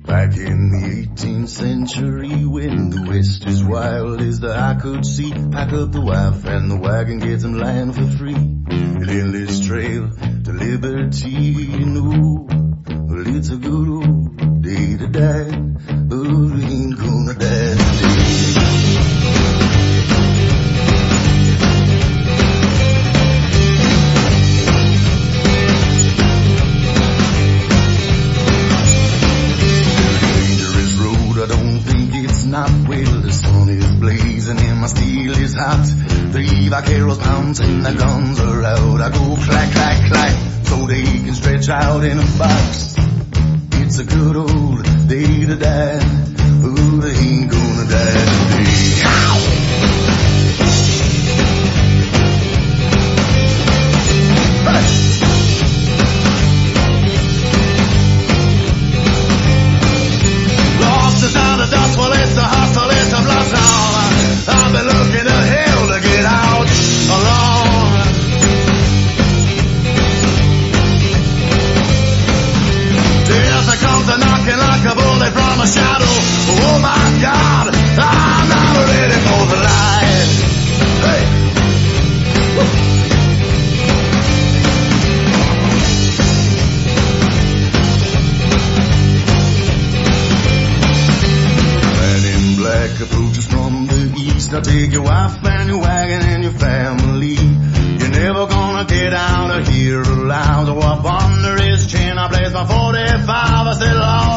Back in the 18th century, when the West is wild as the eye could see, pack up the wife and the wagon, get some land for free. An endless trail to liberty, you know. Well, it's a good old day to die, but we ain't gonna die today. Not well, the sun is blazing and my steel is hot. The vaqueros pouncing, the guns are out. I go clack, clack, clack, so they can stretch out in a box. It's a good old day to die, but they ain't gonna die today. Ow! Lost is out of dust, well it's the hustle, it's the blood now. I've been looking to hell to get out alone. Death comes a-knocking like a bullet from a shadow. Oh my God, I'm not ready for the light. Hey! Woo. Black approaches from the east. I'll take your wife and your wagon and your family. You're never gonna get out of here alive. So up under his chin I place my 45. I said, Lord,